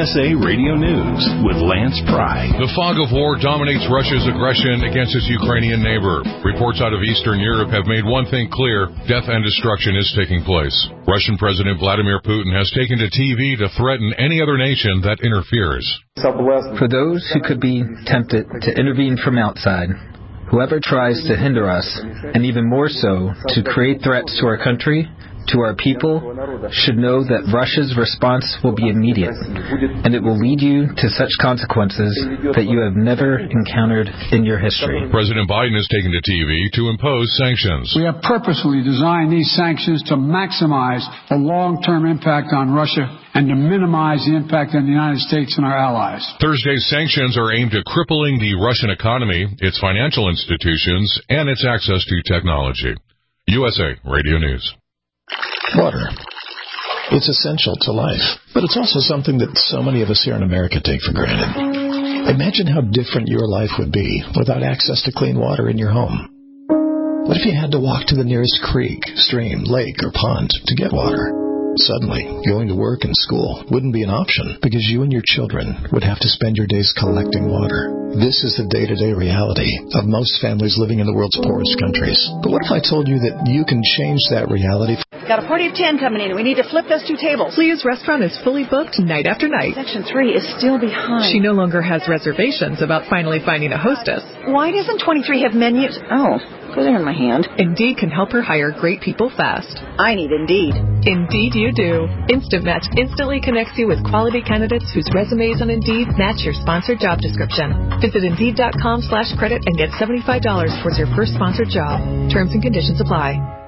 USA Radio News with Lance Pry. The fog of war dominates Russia's aggression against its Ukrainian neighbor. Reports out of Eastern Europe have made one thing clear: death and destruction is taking place. Russian President Vladimir Putin has taken to TV to threaten any other nation that interferes. For those who could be tempted to intervene from outside, whoever tries to hinder us, and even more so, to create threats to our country, to our people, should know that Russia's response will be immediate, and it will lead you to such consequences that you have never encountered in your history. President Biden has taken to TV to impose sanctions. We have purposely designed these sanctions to maximize the long-term impact on Russia and to minimize the impact on the United States and our allies. Thursday's sanctions are aimed at crippling the Russian economy, its financial institutions, and its access to technology. USA Radio News. Water. It's essential to life, but it's also something that so many of us here in America take for granted. Imagine how different your life would be without access to clean water in your home. What if you had to walk to the nearest creek, stream, lake, or pond to get water? Suddenly, going to work and school wouldn't be an option because you and your children would have to spend your days collecting water. This is the day-to-day reality of most families living in the world's poorest countries. But what if I told you that you can change that reality? Got a party of 10 coming in, and we need to flip those 2 tables. Leah's restaurant is fully booked night after night. Section 3 is still behind. She no longer has reservations about finally finding a hostess. Why doesn't 23 have menus? Oh, they're in my hand. Indeed can help her hire great people fast. I need Indeed. Indeed you do. Instant Match instantly connects you with quality candidates whose resumes on Indeed match your sponsored job description. Visit Indeed.com/credit and get $75 towards your first sponsored job. Terms and conditions apply.